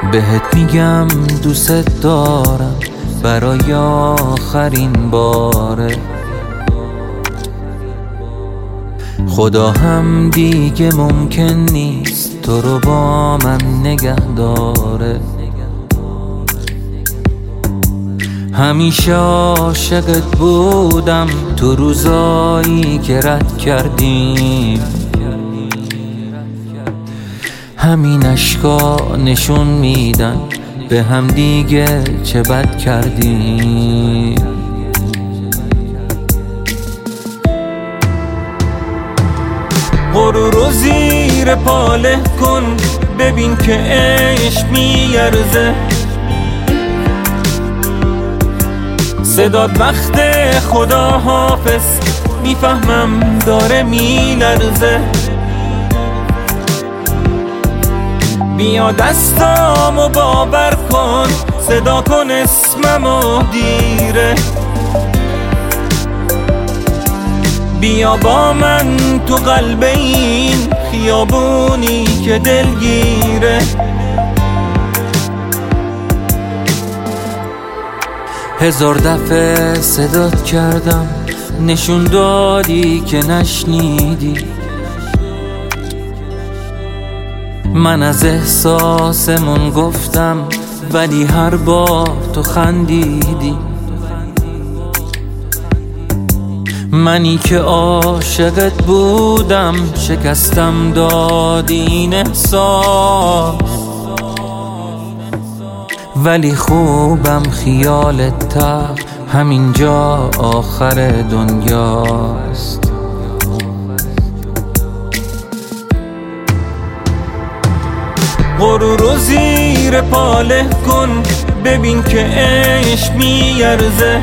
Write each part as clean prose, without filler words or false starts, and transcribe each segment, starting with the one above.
بهت میگم دوست دارم برای آخرین باره. خدا هم دیگه ممکن نیست تو رو با من نگه داره. همیشه عاشقت بودم تو روزایی که رد کردیم. همین اشکا نشون میدن به هم دیگه چه بد کردیم. غرور زیر پاله کن ببین که عشق میارزه. صدات وقت خدا حافظ میفهمم داره میلرزه. بیا دستامو باور کن صدا کن اسممو دیره. بیا با من تو قلب این خیابونی که دلگیره. هزار دفعه صدات کردم نشون دادی که نشنیدی. من از احساسمون گفتم ولی هر بار تو خندیدی. منی که عاشقت بودم شکستم دادی این احساس. ولی خوبم خیالت تا همینجا آخر دنیاست. غرور زیر پاله کن ببین که عشق میارزه.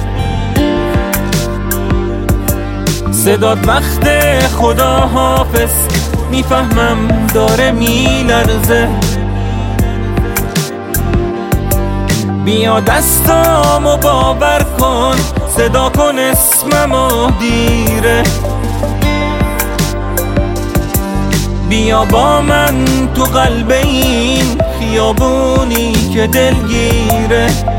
صدات وقت خدا حافظ میفهمم داره میلرزه. بیا دستامو باور کن صدا کن اسممو دیره. بیا با من تو قلب این خیابونی که دلگیره.